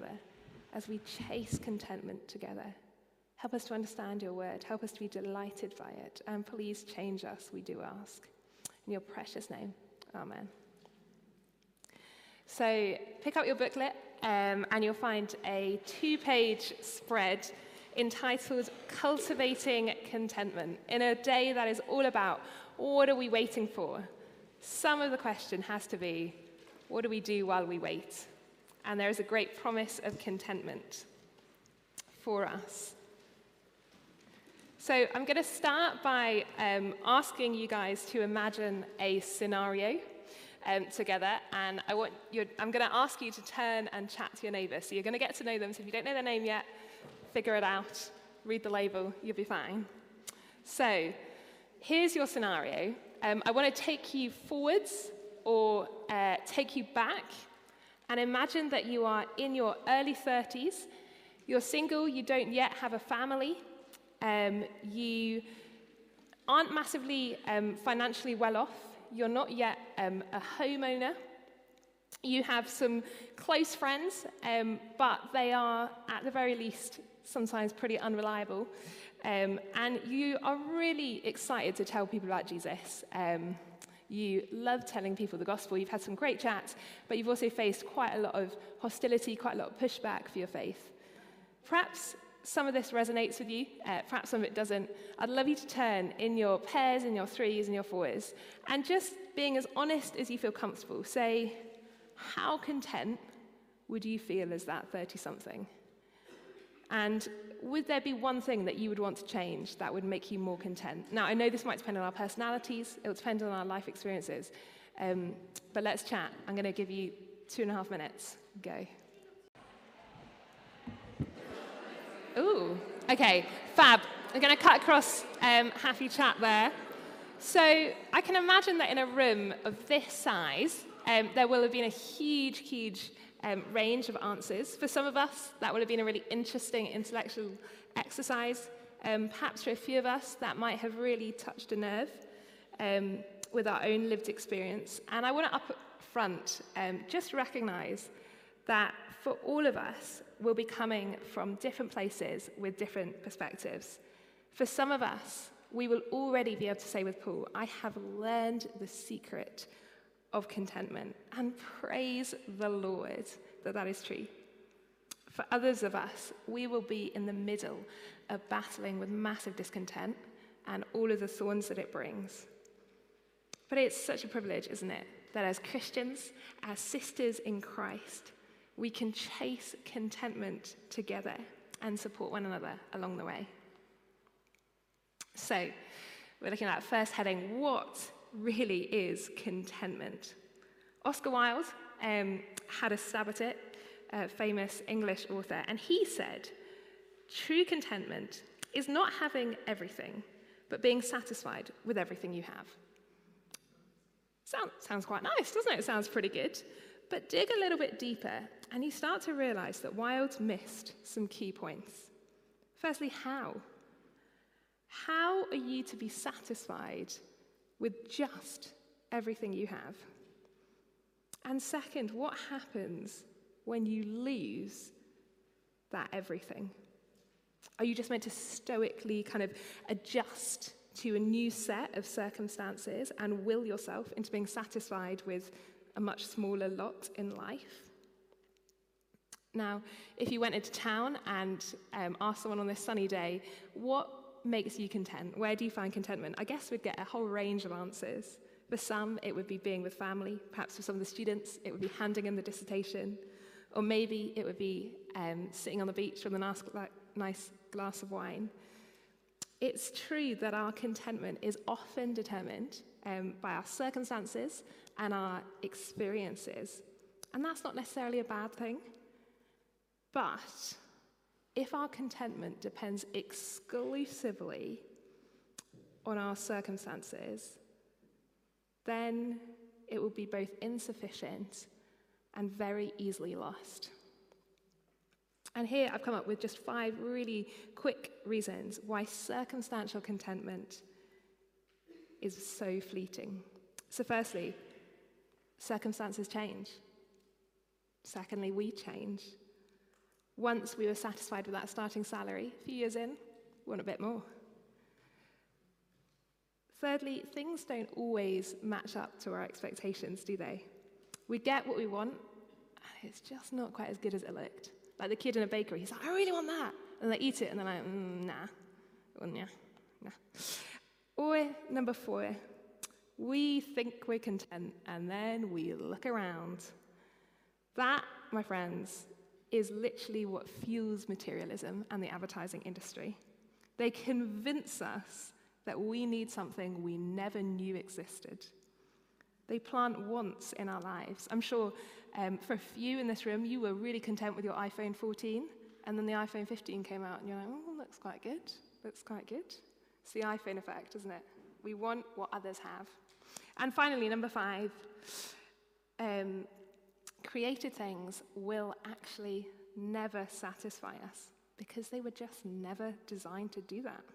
together, as we chase contentment together. Help us to understand your word. Help us to be delighted by it. And please change us, we do ask. In your precious name, amen. So pick up your booklet and you'll find a 2-page spread entitled Cultivating Contentment, in a day that is all about what are we waiting for? Some of the question has to be, what do we do while we wait? And there is a great promise of contentment for us. So I'm going to start by asking you guys to imagine a scenario together, and I'm going to ask you to turn and chat to your neighbour. So you're going to get to know them. So if you don't know their name yet, figure it out, read the label, you'll be fine. So here's your scenario. I want to take you forwards or take you back, and imagine that you are in your early 30s. You're single, you don't yet have a family, you aren't massively financially well off, you're not yet a homeowner. You have some close friends, but they are, at the very least, sometimes pretty unreliable. And you are really excited to tell people about Jesus. You love telling people the gospel. You've had some great chats, but you've also faced quite a lot of hostility, quite a lot of pushback for your faith. Perhaps some of this resonates with you, perhaps some of it doesn't. I'd love you to turn in your pairs, in your threes, in your fours, and just being as honest as you feel comfortable, say, how content would you feel as that 30-something? And would there be one thing that you would want to change that would make you more content? Now, I know this might depend on our personalities, it will depend on our life experiences, but let's chat. I'm going to give you 2.5 minutes. Go. Ooh, okay, fab. I'm going to cut across happy chat there. So I can imagine that in a room of this size, there will have been a huge range of answers. For some of us, that would have been a really interesting intellectual exercise. Perhaps for a few of us, that might have really touched a nerve with our own lived experience. And I want to up front just recognize that for all of us, we'll be coming from different places with different perspectives. For some of us, we will already be able to say with Paul, I have learned the secret of contentment, and praise the Lord that that is true. For others of us, we will be in the middle of battling with massive discontent and all of the thorns that it brings. But it's such a privilege, isn't it, that as Christians, as sisters in Christ, we can chase contentment together and support one another along the way. So, we're looking at first heading, what really is contentment? Oscar Wilde had a stab at it, a famous English author, and he said, true contentment is not having everything, but being satisfied with everything you have. Sounds quite nice, doesn't it? It sounds pretty good. But dig a little bit deeper, and you start to realize that Wilde missed some key points. Firstly, how? How are you to be satisfied with just everything you have? And second, what happens when you lose that everything? Are you just meant to stoically kind of adjust to a new set of circumstances and will yourself into being satisfied with a much smaller lot in life? Now, if you went into town and asked someone on this sunny day, what makes you content? Where do you find contentment? I guess we'd get a whole range of answers. For some, it would be being with family. Perhaps for some of the students, it would be handing in the dissertation. Or maybe it would be sitting on the beach with a nice glass of wine. It's true that our contentment is often determined by our circumstances and our experiences. And that's not necessarily a bad thing. But if our contentment depends exclusively on our circumstances, then it will be both insufficient and very easily lost. And here I've come up with just 5 really quick reasons why circumstantial contentment is so fleeting. So firstly, circumstances change. Secondly, we change. Once we were satisfied with that starting salary, a few years in, we want a bit more. Thirdly, things don't always match up to our expectations, do they? We get what we want, and it's just not quite as good as it looked. Like the kid in a bakery, he's like, I really want that. And they eat it, and they're like, nah. Well, nah. Or number 4, we think we're content, and then we look around. That, my friends, is literally what fuels materialism and the advertising industry. They convince us that we need something we never knew existed. They plant wants in our lives. I'm sure for a few in this room, you were really content with your iPhone 14, and then the iPhone 15 came out, and you're like, oh, looks quite good. It's the iPhone effect, isn't it? We want what others have. And finally, number 5, created things will actually never satisfy us because they were just never designed to do that.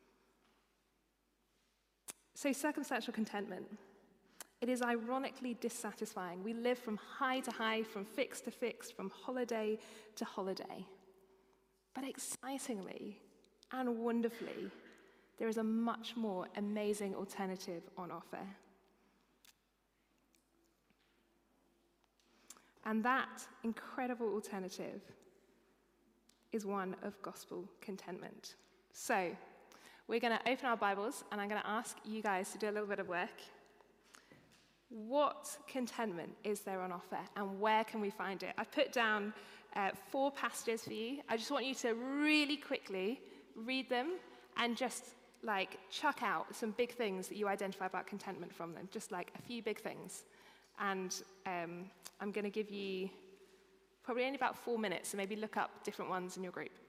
So circumstantial contentment, it is ironically dissatisfying. We live from high to high, from fixed to fixed, from holiday to holiday. But excitingly and wonderfully, there is a much more amazing alternative on offer. And that incredible alternative is one of gospel contentment. So, we're going to open our Bibles, and I'm going to ask you guys to do a little bit of work. What contentment is there on offer, and where can we find it? I've put down 4 passages for you. I just want you to really quickly read them and just chuck out some big things that you identify about contentment from them, just like a few big things. And I'm going to give you probably only about 4 minutes, so maybe look up different ones in your group.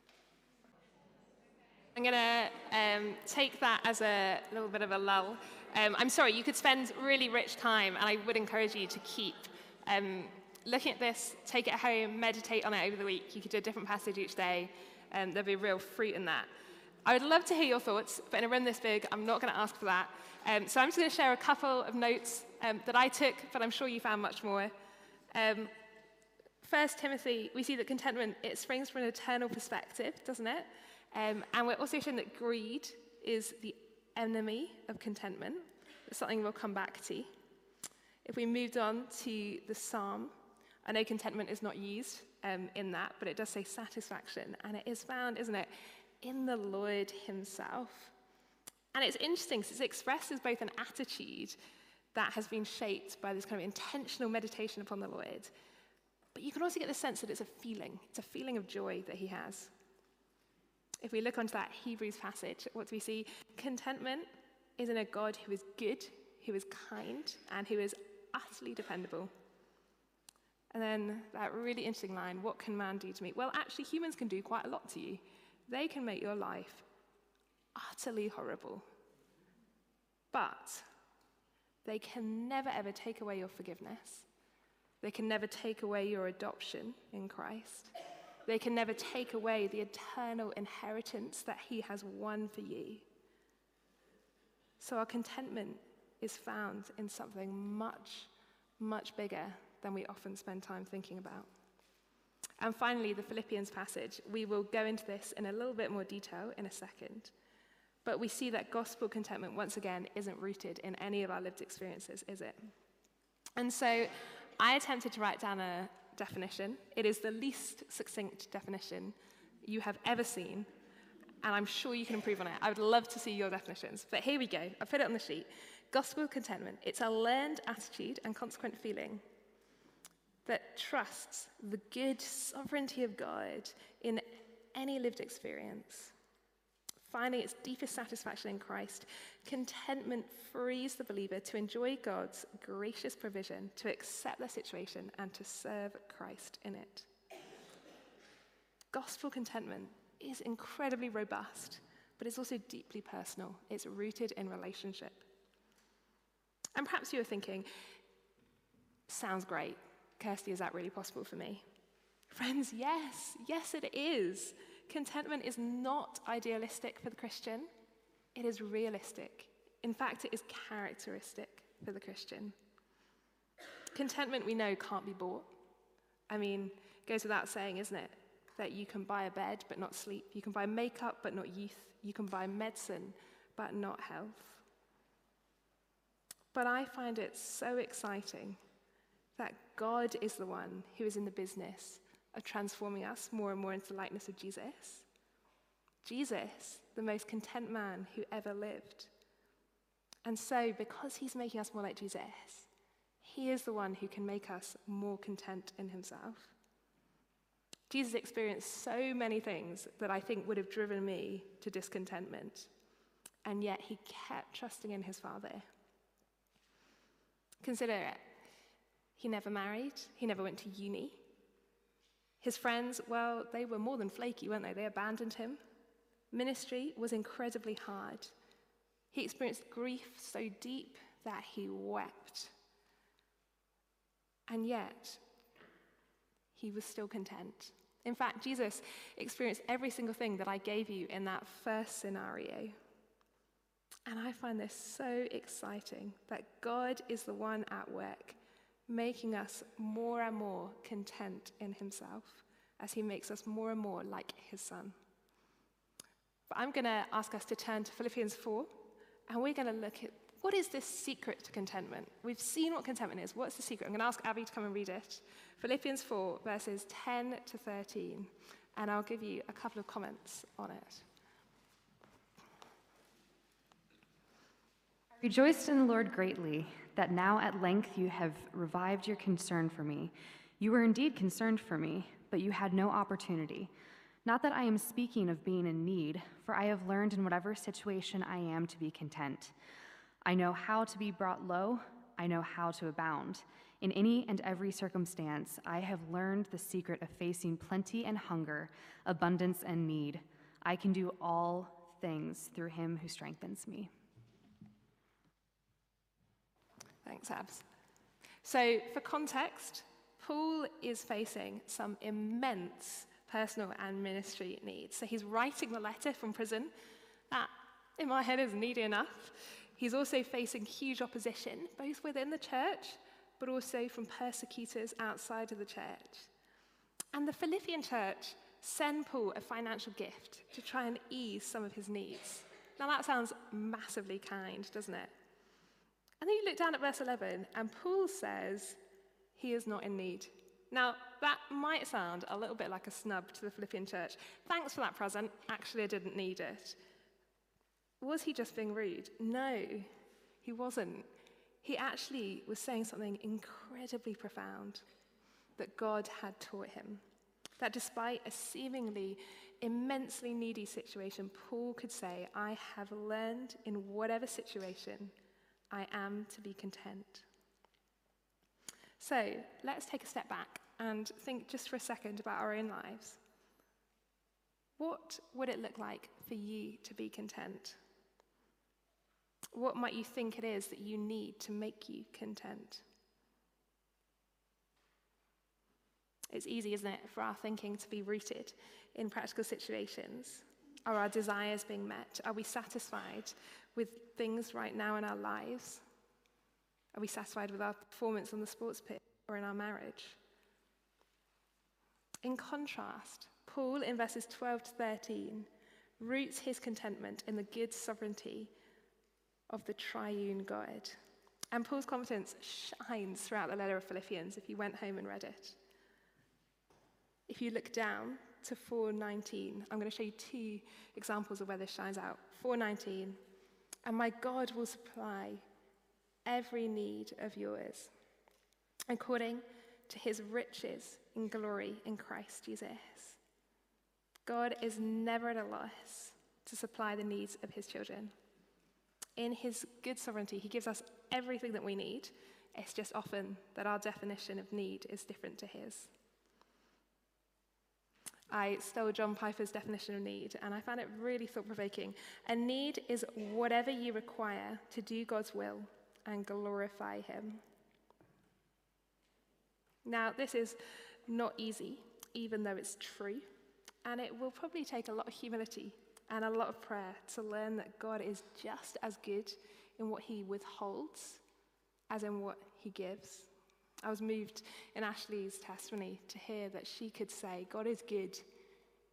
I'm going to take that as a little bit of a lull. I'm sorry, you could spend really rich time, and I would encourage you to keep looking at this, take it home, meditate on it over the week. You could do a different passage each day, and there'll be real fruit in that. I would love to hear your thoughts, but in a room this big, I'm not going to ask for that. So I'm just going to share a couple of notes that I took, but I'm sure you found much more. 1 Timothy, we see that contentment, it springs from an eternal perspective, doesn't it? And we're also shown that greed is the enemy of contentment. It's something we'll come back to. If we moved on to the Psalm, I know contentment is not used in that, but it does say satisfaction, and it is found, isn't it, in the Lord himself. And it's interesting because it expresses both an attitude that has been shaped by this kind of intentional meditation upon the Lord, but you can also get the sense that it's a feeling. It's a feeling of joy that he has. If we look onto that Hebrews passage, what do we see? Contentment is in a God who is good, who is kind, and who is utterly dependable. And then that really interesting line, what can man do to me? Well, actually, humans can do quite a lot to you. They can make your life utterly horrible. But they can never, ever take away your forgiveness. They can never take away your adoption in Christ. They can never take away the eternal inheritance that he has won for you. So our contentment is found in something much, much bigger than we often spend time thinking about. And finally, the Philippians passage. We will go into this in a little bit more detail in a second. But we see that gospel contentment, once again, isn't rooted in any of our lived experiences, is it? And so I attempted to write down a definition. It is the least succinct definition you have ever seen, and I'm sure you can improve on it. I would love to see your definitions. But here we go. I put it on the sheet. Gospel contentment. It's a learned attitude and consequent feeling that trusts the good sovereignty of God in any lived experience. Finding its deepest satisfaction in Christ, contentment frees the believer to enjoy God's gracious provision, to accept their situation, and to serve Christ in it. Gospel contentment is incredibly robust, but it's also deeply personal. It's rooted in relationship. And perhaps you're thinking, sounds great. Kirsty, is that really possible for me? Friends, yes. Yes, it is. Contentment is not idealistic for the Christian. It is realistic. In fact, it is characteristic for the Christian. Contentment, we know, can't be bought. I mean, it goes without saying, isn't it? that you can buy a bed but not sleep. You can buy makeup but not youth. You can buy medicine but not health. But I find it so exciting that God is the one who is in the business of transforming us more and more into the likeness of Jesus. Jesus, the most content man who ever lived. And so, because he's making us more like Jesus, he is the one who can make us more content in himself. Jesus experienced so many things that I think would have driven me to discontentment, and yet he kept trusting in his Father. Consider it. He never married. He never went to uni. His friends, well, they were more than flaky, weren't they? They abandoned him. Ministry was incredibly hard. He experienced grief so deep that he wept. And yet, he was still content. In fact, Jesus experienced every single thing that I gave you in that first scenario. And I find this so exciting that God is the one at work, making us more and more content in himself as he makes us more and more like his Son. But I'm going to ask us to turn to Philippians 4, and we're going to look at what is this secret to contentment. We've seen what contentment is. What's the secret? I'm going to ask Abby to come and read it. Philippians 4, verses 10 to 13, and I'll give you a couple of comments on it. I rejoiced in the Lord greatly that now at length you have revived your concern for me. You were indeed concerned for me, but you had no opportunity. Not that I am speaking of being in need, for I have learned in whatever situation I am to be content. I know how to be brought low. I know how to abound. In any and every circumstance, I have learned the secret of facing plenty and hunger, abundance and need. I can do all things through him who strengthens me. Thanks, Abs. So, for context, Paul is facing some immense personal and ministry needs. So he's writing the letter from prison. That, in my head, is needy enough. He's also facing huge opposition, both within the church, but also from persecutors outside of the church. And the Philippian church send Paul a financial gift to try and ease some of his needs. Now that sounds massively kind, doesn't it? And then you look down at verse 11, and Paul says he is not in need. Now, that might sound a little bit like a snub to the Philippian church. Thanks for that present. Actually, I didn't need it. Was he just being rude? No, he wasn't. He actually was saying something incredibly profound that God had taught him. That despite a seemingly immensely needy situation, Paul could say, I have learned in whatever situation I am to be content. So let's take a step back and think just for a second about our own lives. What would it look like for you to be content? What might you think it is that you need to make you content? It's easy, isn't it, for our thinking to be rooted in practical situations. Are our desires being met? Are we satisfied with things right now in our lives? Are we satisfied with our performance on the sports pitch or in our marriage? In contrast, Paul in verses 12 to 13 roots his contentment in the good sovereignty of the triune God. And Paul's confidence shines throughout the letter of Philippians if you went home and read it. If you look down to 4:19, I'm going to show you two examples of where this shines out. 4:19, and my God will supply every need of yours, according to his riches in glory in Christ Jesus. God is never at a loss to supply the needs of his children. In his good sovereignty, he gives us everything that we need. It's just often that our definition of need is different to his. I stole John Piper's definition of need, and I found it really thought-provoking. A need is whatever you require to do God's will and glorify him. Now, this is not easy, even though it's true, and it will probably take a lot of humility and a lot of prayer to learn that God is just as good in what he withholds as in what he gives. I was moved in Ashley's testimony to hear that she could say, God is good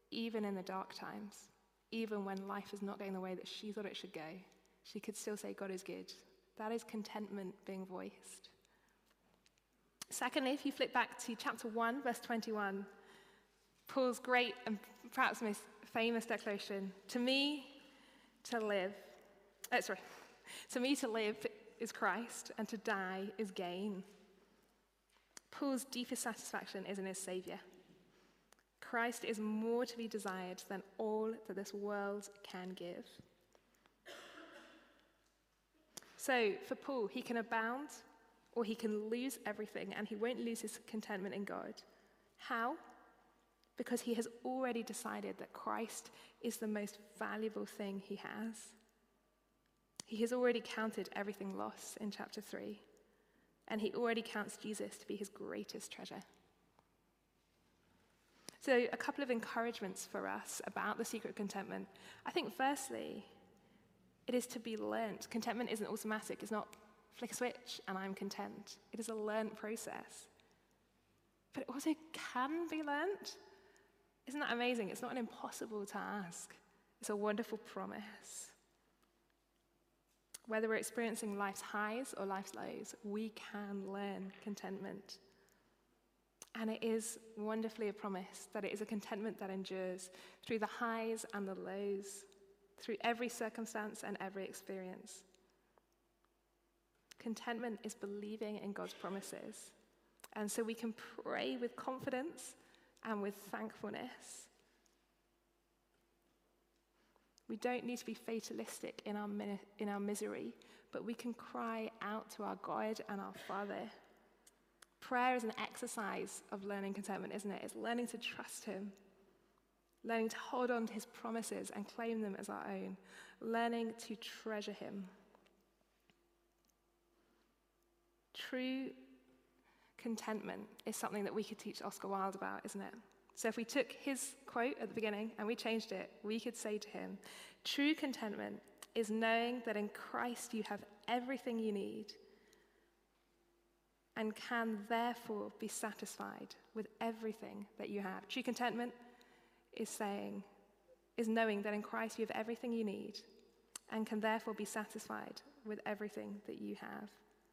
even in the dark times, even when life is not going the way that she thought it should go, she could still say, God is good. That is contentment being voiced. Secondly, if you flip back to chapter 1, verse 21, Paul's great and perhaps most famous declaration, to me to live is Christ, and to die is gain. Paul's deepest satisfaction is in his Savior. Christ is more to be desired than all that this world can give. So for Paul, he can abound or he can lose everything, and he won't lose his contentment in God. How? Because he has already decided that Christ is the most valuable thing he has. He has already counted everything lost in chapter 3, and he already counts Jesus to be his greatest treasure. So a couple of encouragements for us about the secret of contentment. I think firstly, it is to be learnt. Contentment isn't automatic. It's not flick a switch and I'm content. It is a learnt process. But it also can be learnt. Isn't that amazing? It's not an impossible task. It's a wonderful promise. Whether we're experiencing life's highs or life's lows, we can learn contentment. And it is wonderfully a promise that it is a contentment that endures through the highs and the lows, through every circumstance and every experience. Contentment is believing in God's promises. And so we can pray with confidence and with thankfulness. We don't need to be fatalistic in our misery, but we can cry out to our God and our Father. Prayer is an exercise of learning contentment, isn't it? It's learning to trust him, learning to hold on to his promises and claim them as our own, learning to treasure him. True contentment is something that we could teach Oscar Wilde about, isn't it? So if we took his quote at the beginning and we changed it, we could say to him, true contentment is knowing that in Christ you have everything you need and can therefore be satisfied with everything that you have. True contentment is knowing that in Christ you have everything you need and can therefore be satisfied with everything that you have.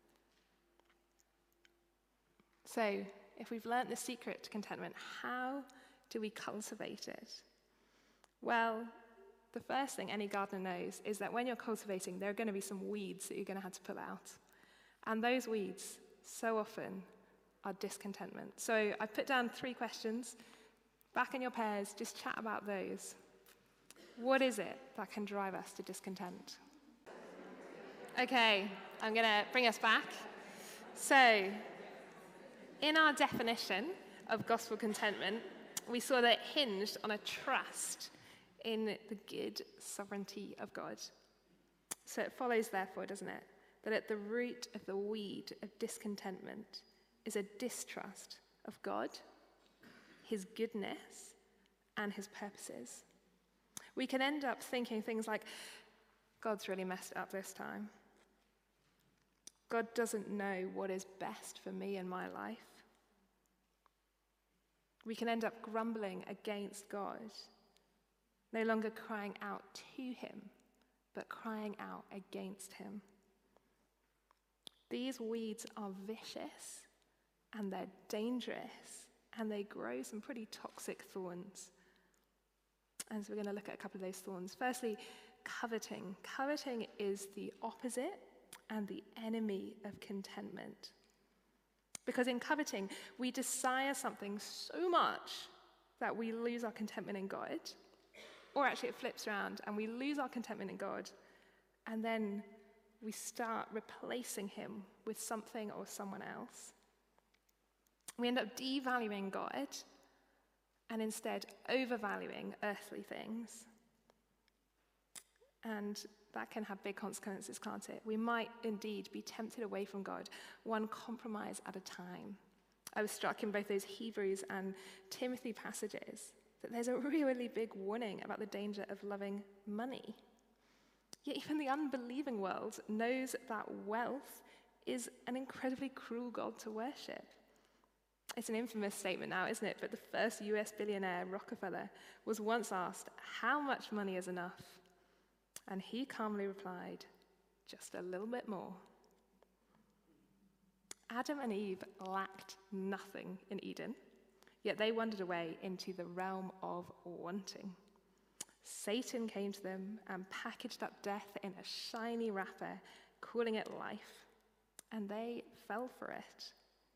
So, if we've learnt the secret to contentment, how do we cultivate it? Well, the first thing any gardener knows is that when you're cultivating, there are going to be some weeds that you're going to have to pull out. And those weeds, so often, are discontentment. So I put down 3 questions. Back in your pairs, just chat about those. What is it that can drive us to discontent? Okay, I'm going to bring us back. So, in our definition of gospel contentment, we saw that it hinged on a trust in the good sovereignty of God. So it follows, therefore, doesn't it, that at the root of the weed of discontentment is a distrust of God, his goodness, and his purposes. We can end up thinking things like, God's really messed up this time. God doesn't know what is best for me in my life. We can end up grumbling against God, no longer crying out to him, but crying out against him. These weeds are vicious, and they're dangerous, and they grow some pretty toxic thorns. And so we're going to look at a couple of those thorns. Firstly, coveting. Coveting is the opposite and the enemy of contentment. Because in coveting, we desire something so much that we lose our contentment in God. Or actually it flips around and we lose our contentment in God, and then we start replacing him with something or someone else. We end up devaluing God and instead overvaluing earthly things. And that can have big consequences, can't it? We might indeed be tempted away from God, one compromise at a time. I was struck in both those Hebrews and Timothy passages that there's a really big warning about the danger of loving money. Yet even the unbelieving world knows that wealth is an incredibly cruel God to worship. It's an infamous statement now, isn't it? But the first US billionaire, Rockefeller, was once asked, "How much money is enough?" And he calmly replied, "Just a little bit more." Adam and Eve lacked nothing in Eden, yet they wandered away into the realm of wanting. Satan came to them and packaged up death in a shiny wrapper, calling it life, and they fell for it.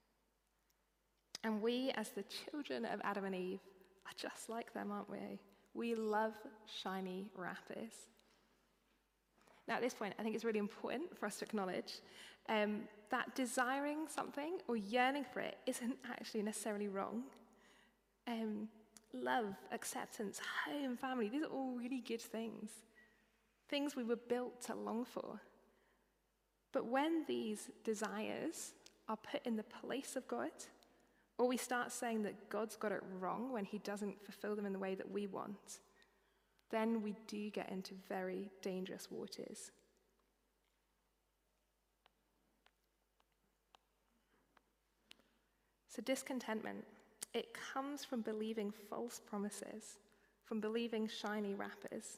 And we, as the children of Adam and Eve, are just like them, aren't we? We love shiny wrappers. Now, at this point, I think it's really important for us to acknowledge that desiring something or yearning for it isn't actually necessarily wrong. Love, acceptance, home, family, these are all really good things we were built to long for. But when these desires are put in the place of God, or we start saying that God's got it wrong when he doesn't fulfill them in the way that we want, then we do get into very dangerous waters. So discontentment, it comes from believing false promises, from believing shiny wrappers.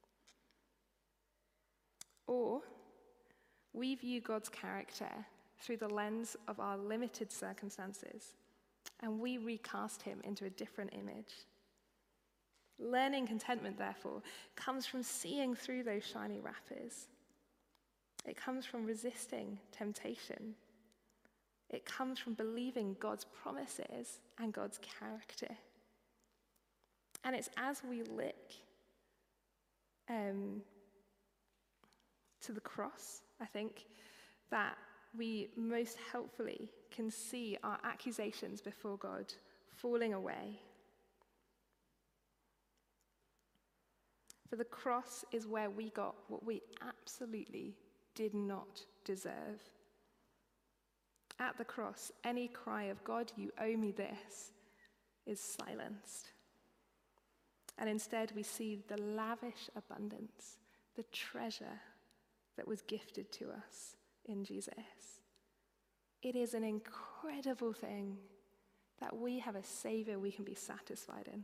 Or we view God's character through the lens of our limited circumstances, and we recast him into a different image. Learning contentment, therefore, comes from seeing through those shiny wrappers. It comes from resisting temptation. It comes from believing God's promises and God's character. And it's as we look to the cross, I think, that we most helpfully can see our accusations before God falling away. For the cross is where we got what we absolutely did not deserve. At the cross, any cry of "God, you owe me this," is silenced. And instead we see the lavish abundance, the treasure that was gifted to us in Jesus. It is an incredible thing that we have a Savior we can be satisfied in.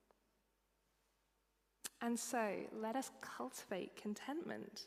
And so let us cultivate contentment.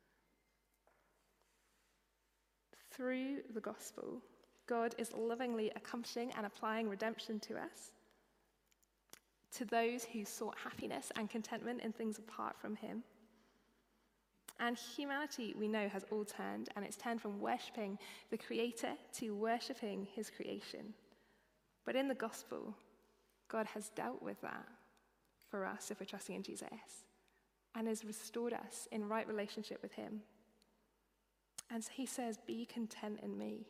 Through the gospel, God is lovingly accomplishing and applying redemption to us, to those who sought happiness and contentment in things apart from him. And humanity, we know, has all turned, and it's turned from worshipping the Creator to worshipping his creation. But in the gospel, God has dealt with that for us if we're trusting in Jesus, and has restored us in right relationship with him. And so he says, "Be content in me."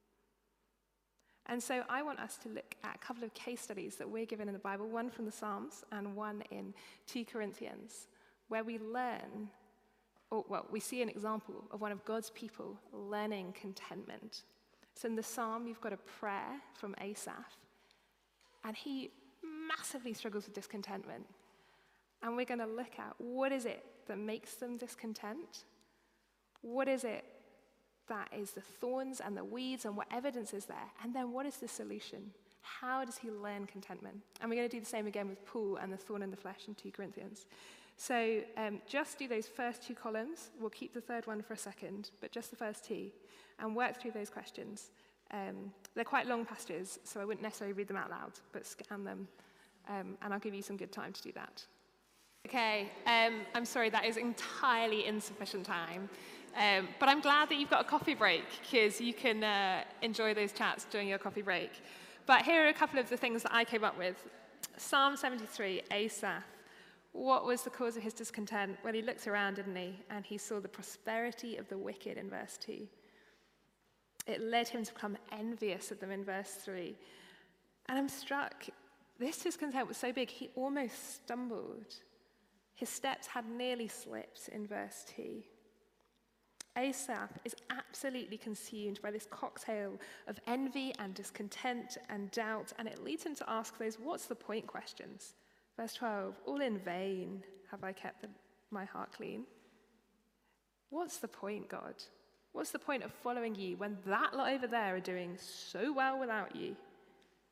And so I want us to look at a couple of case studies that we're given in the Bible, one from the Psalms and one in 2 Corinthians, where we learn, we see an example of one of God's people learning contentment. So in the Psalm, you've got a prayer from Asaph, and he massively struggles with discontentment. And we're going to look at what is it that makes them discontent? What is it that is the thorns and the weeds, and what evidence is there? And then what is the solution? How does he learn contentment? And we're going to do the same again with Paul and the thorn in the flesh in 2 Corinthians. So just do those first two columns. We'll keep the third one for a second, but just the first two, and work through those questions. They're quite long passages, so I wouldn't necessarily read them out loud, but scan them, and I'll give you some good time to do that. Okay, I'm sorry, that is entirely insufficient time. But I'm glad that you've got a coffee break, because you can enjoy those chats during your coffee break. But here are a couple of the things that I came up with. Psalm 73, Asaph. What was the cause of his discontent? Well, he looked around, didn't he? And he saw the prosperity of the wicked in verse 2. It led him to become envious of them in verse 3. And I'm struck. This discontent was so big, he almost stumbled. His steps had nearly slipped in verse 2. Asaph is absolutely consumed by this cocktail of envy and discontent and doubt, and it leads him to ask those "what's the point" questions. Verse 12, "All in vain have I kept my heart clean." What's the point, God? What's the point of following you when that lot over there are doing so well without you?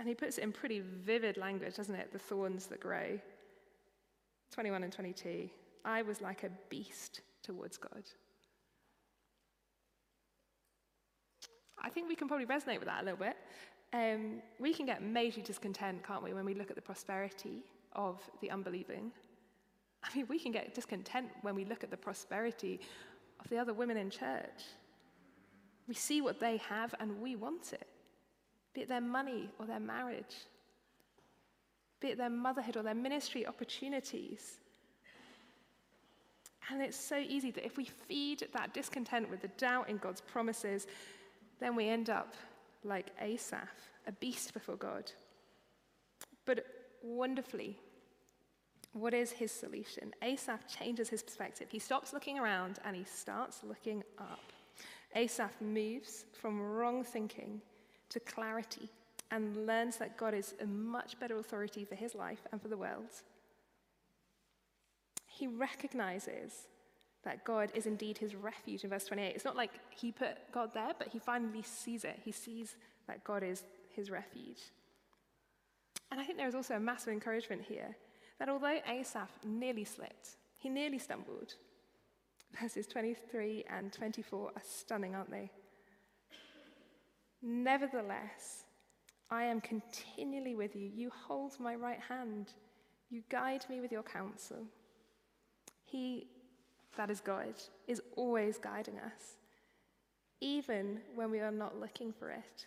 And he puts it in pretty vivid language, doesn't it? The thorns that grow. 21 and 22. I was like a beast towards God. I think we can probably resonate with that a little bit. We can get major discontent, can't we, when we look at the prosperity of the unbelieving. I mean, we can get discontent when we look at the prosperity of the other women in church. We see what they have and we want it, be it their money or their marriage, be it their motherhood or their ministry opportunities. And it's so easy that if we feed that discontent with the doubt in God's promises, then we end up like Asaph, a beast before God. But wonderfully, what is his solution? Asaph changes his perspective. He stops looking around and he starts looking up. Asaph moves from wrong thinking to clarity and learns that God is a much better authority for his life and for the world. He recognizes that God is indeed his refuge in verse 28. It's not like he put God there, but he finally sees it. He sees that God is his refuge. And I think there is also a massive encouragement here that although Asaph nearly slipped, he nearly stumbled. Verses 23 and 24 are stunning, aren't they? Nevertheless, I am continually with you. You hold my right hand. You guide me with your counsel. He, that is God, is always guiding us, even when we are not looking for it.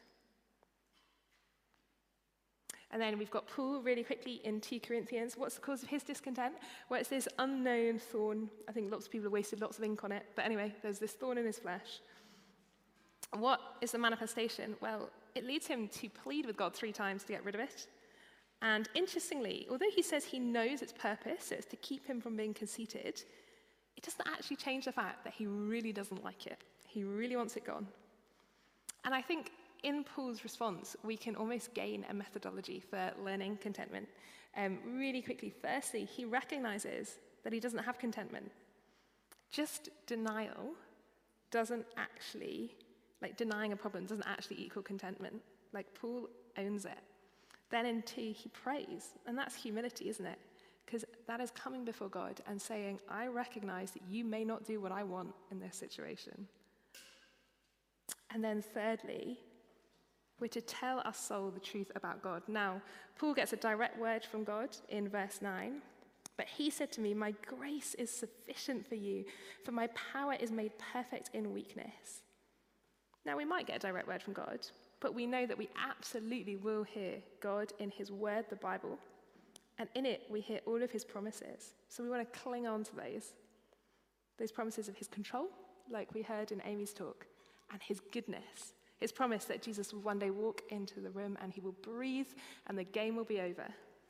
And then we've got Paul really quickly in 2 Corinthians. What's the cause of his discontent? Well, it's this unknown thorn. I think lots of people have wasted lots of ink on it. But anyway, there's this thorn in his flesh. What is the manifestation? Well, it leads him to plead with God 3 times to get rid of it. And interestingly, although he says he knows its purpose, so it's to keep him from being conceited, it doesn't actually change the fact that he really doesn't like it. He really wants it gone. And I think in Paul's response, we can almost gain a methodology for learning contentment. Really quickly, firstly, he recognizes that he doesn't have contentment. Just denial doesn't actually, denying a problem doesn't actually equal contentment. Paul owns it. Then in 2, he prays, and that's humility, isn't it? Because that is coming before God and saying, I recognize that you may not do what I want in this situation. And then thirdly, we're to tell our soul the truth about God. Now, Paul gets a direct word from God in verse 9. But he said to me, my grace is sufficient for you, for my power is made perfect in weakness. Now, we might get a direct word from God, but we know that we absolutely will hear God in his word, the Bible. And in it, we hear all of his promises. So we want to cling on to those promises of his control, like we heard in Amy's talk, and his goodness. His promise that Jesus will one day walk into the room and he will breathe and the game will be over.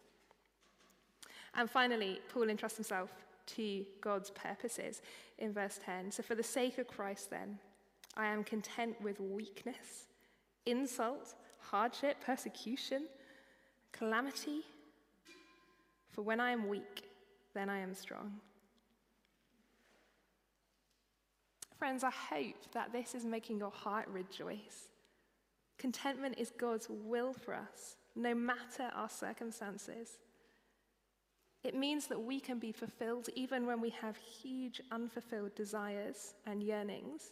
And finally, Paul entrusts himself to God's purposes in verse 10. So for the sake of Christ then, I am content with weakness, insult, hardship, persecution, calamity. For when I am weak, then I am strong. Friends, I hope that this is making your heart rejoice. Contentment is God's will for us, no matter our circumstances. It means that we can be fulfilled even when we have huge unfulfilled desires and yearnings.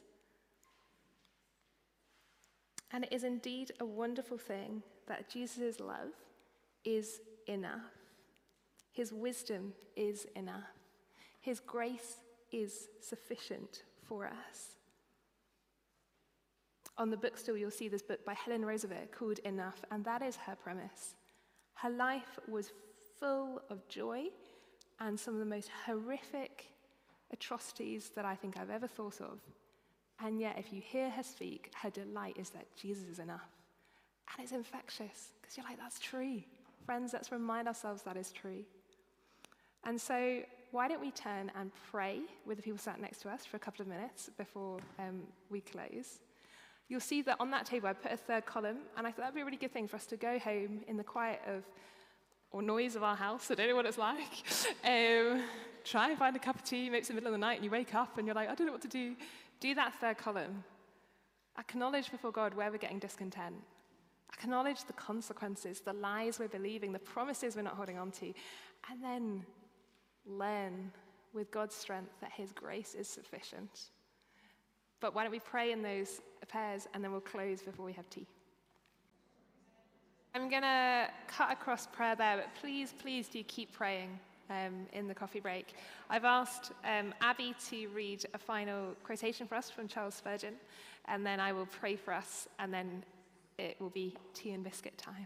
And it is indeed a wonderful thing that Jesus' love is enough. His wisdom is enough. His grace is sufficient for us. On the bookstall, you'll see this book by Helen Roosevelt called Enough, and that is her premise. Her life was full of joy and some of the most horrific atrocities that I think I've ever thought of. And yet, if you hear her speak, her delight is that Jesus is enough. And it's infectious, because you're like, that's true. Friends, let's remind ourselves that is true. And so, why don't we turn and pray with the people sat next to us for a couple of minutes before we close. You'll see that on that table I put a third column, and I thought that'd be a really good thing for us to go home in the quiet of, or noise of our house, I don't know what it's like. Try and find a cup of tea, maybe it's the middle of the night, and you wake up and you're like, I don't know what to do. Do that third column. Acknowledge before God where we're getting discontent. Acknowledge the consequences, the lies we're believing, the promises we're not holding on to, and then learn with God's strength that his grace is sufficient. But why don't we pray in those pairs, and then we'll close before we have tea. I'm going to cut across prayer there, but please do keep praying in the coffee break. I've asked Abby to read a final quotation for us from Charles Spurgeon, and then I will pray for us, and then it will be tea and biscuit time.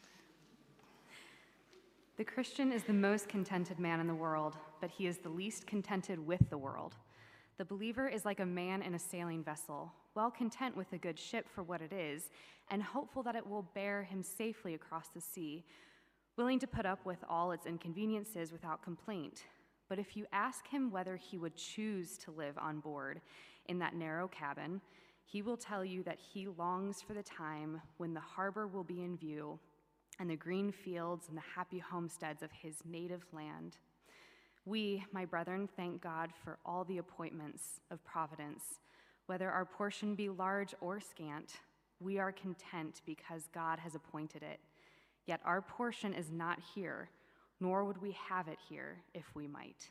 The Christian is the most contented man in the world, but he is the least contented with the world. The believer is like a man in a sailing vessel, well content with a good ship for what it is, and hopeful that it will bear him safely across the sea, willing to put up with all its inconveniences without complaint. But if you ask him whether he would choose to live on board in that narrow cabin, he will tell you that he longs for the time when the harbor will be in view and the green fields and the happy homesteads of his native land. We, my brethren, thank God for all the appointments of providence. Whether our portion be large or scant, we are content because God has appointed it. Yet our portion is not here, nor would we have it here if we might.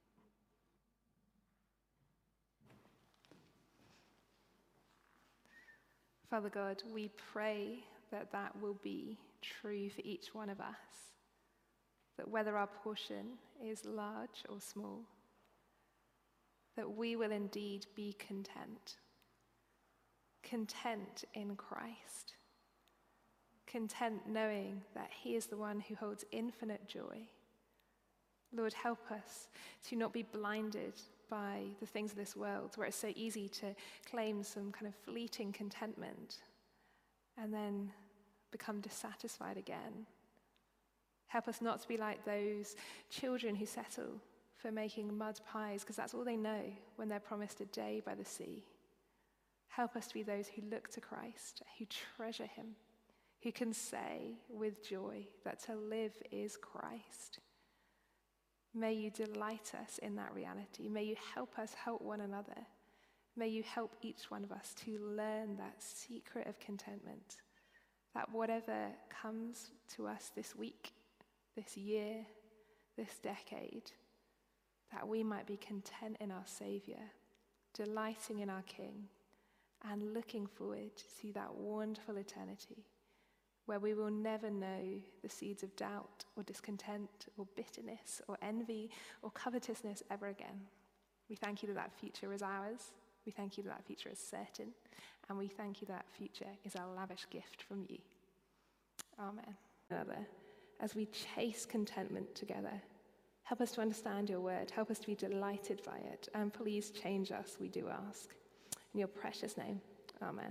Father God, we pray that that will be true for each one of us. That whether our portion is large or small, that we will indeed be content. Content in Christ. Content knowing that he is the one who holds infinite joy. Lord, help us to not be blinded by the things of this world, where it's so easy to claim some kind of fleeting contentment and then become dissatisfied again. Help us not to be like those children who settle for making mud pies because that's all they know when they're promised a day by the sea. Help us to be those who look to Christ, who treasure him, who can say with joy that to live is Christ. May you delight us in that reality. May you help us help one another. May you help each one of us to learn that secret of contentment, that whatever comes to us this week, this year, this decade, that we might be content in our Savior, delighting in our King, and looking forward to that wonderful eternity where we will never know the seeds of doubt or discontent or bitterness or envy or covetousness ever again. We thank you that that future is ours. We thank you that that future is certain. And we thank you that future is a lavish gift from you. Amen. As we chase contentment together, help us to understand your word. Help us to be delighted by it. And please change us, we do ask. In your precious name, amen.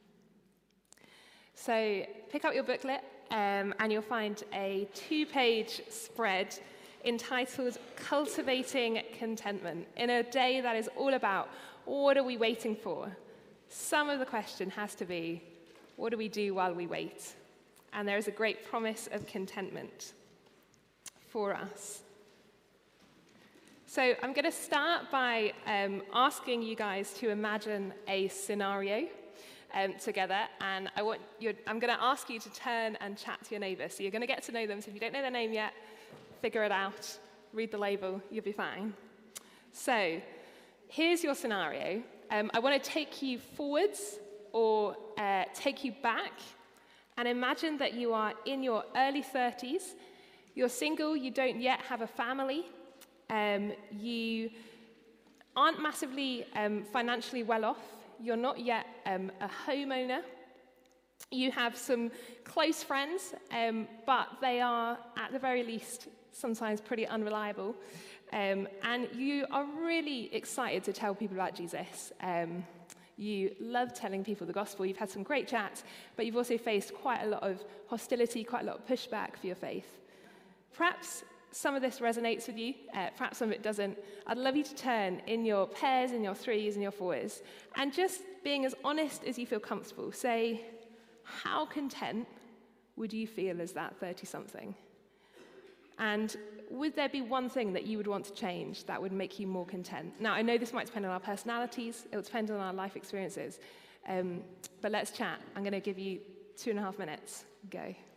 So pick up your booklet and you'll find a 2-page spread entitled Cultivating Contentment. In a day that is all about what are we waiting for? Some of the question has to be, what do we do while we wait? And there is a great promise of contentment for us. So I'm going to start by asking you guys to imagine a scenario together, and I'm going to ask you to turn and chat to your neighbour. So you're going to get to know them. So if you don't know their name yet, figure it out, read the label, you'll be fine. So here's your scenario. I want to take you forwards or take you back, and imagine that you are in your early 30s. You're single, you don't yet have a family, you aren't massively financially well off, you're not yet a homeowner, you have some close friends, but they are, at the very least, sometimes pretty unreliable, and you are really excited to tell people about Jesus. You love telling people the gospel, you've had some great chats, but you've also faced quite a lot of hostility, quite a lot of pushback for your faith. Perhaps some of this resonates with you, perhaps some of it doesn't. I'd love you to turn in your pairs, in your threes, in your fours, and just being as honest as you feel comfortable, say, how content would you feel as that 30-something? And would there be one thing that you would want to change that would make you more content? Now, I know this might depend on our personalities, it will depend on our life experiences, but let's chat. I'm going to give you 2.5 minutes, go.